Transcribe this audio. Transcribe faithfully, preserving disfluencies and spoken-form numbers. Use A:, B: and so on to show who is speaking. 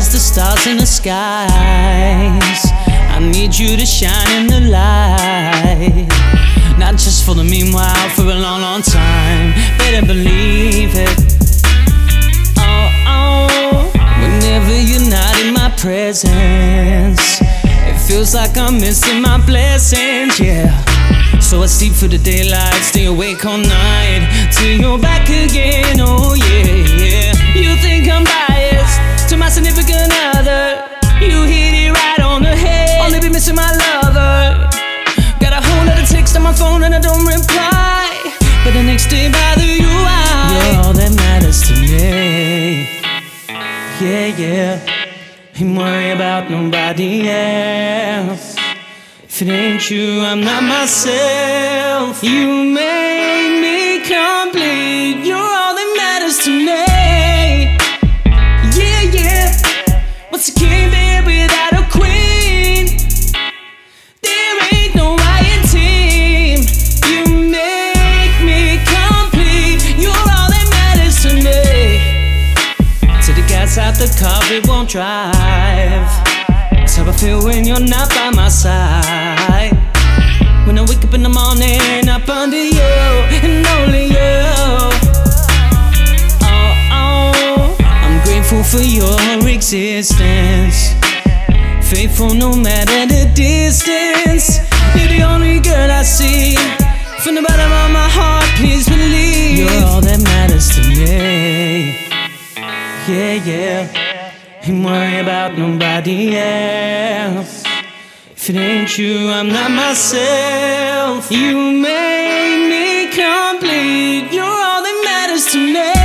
A: as the stars in the skies. I need you to shine in the light, not just for the meanwhile, for a long, long time. Better believe it. Oh, oh. Whenever you're not in my presence, it feels like I'm missing my blessings, yeah. So I sleep through the daylight, stay awake all night, till you're back again, oh yeah, yeah. You think I'm biased to my significant other, you hit it right on the head. Only be missing my lover. Got a whole lot of text on my phone and I don't reply, but the next day bother you out. You're all that matters to me. Yeah, yeah. Ain't worry about nobody else. If it ain't you, I'm not myself. You make me complete. You're all that matters to me. Yeah, yeah. What's a king there without a queen? There ain't no riot team. You make me complete. You're all that matters to me. Till the gas out the car, it won't drive. That's how I feel when you're not by my side. When I wake up in the morning, up under you and only you. Oh, oh, I'm grateful for your existence, faithful no matter the distance. You're the only girl I see, from the bottom of my heart, please believe. You're all that matters to me. Yeah, yeah. Ain't worry about nobody else. If it ain't you, I'm not myself. You make me complete. You're all that matters to me.